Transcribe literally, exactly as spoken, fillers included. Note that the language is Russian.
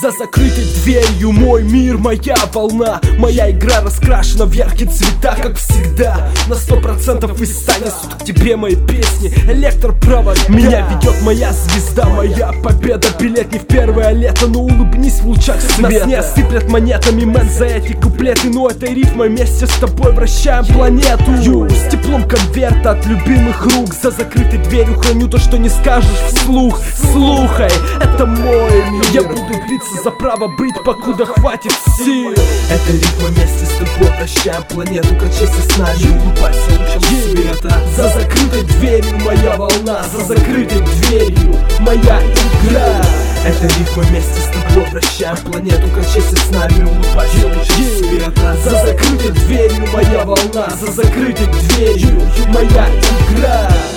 За закрытой дверью мой мир, моя волна. Моя игра раскрашена в яркие цвета, как всегда. На сто процентов и станет к тебе мои песни. Электропровод, меня ведет моя звезда, моя победа. Билет не в первое лето, но улыбнись в лучах света. Нас не осыплят монетами, мэн, за эти куплеты. Но этой рифмой вместе с тобой вращаем планету. Ю, с теплом конверта от любимых рук. За закрытой дверью храню то, что не скажешь вслух. Слухай, это мой мир. Я буду биться за право быть, покуда хватит сил. Это ритм вместе с тобой прощаем планету. Качайся с нами, улыбайся лучом света. За закрытой дверью моя волна. За закрытой дверью моя игра. Это ритм вместе с тобой прощаем планету. Качайся с нами, улыбайся лучом света. За закрытой дверью моя волна. За закрытой дверью моя игра.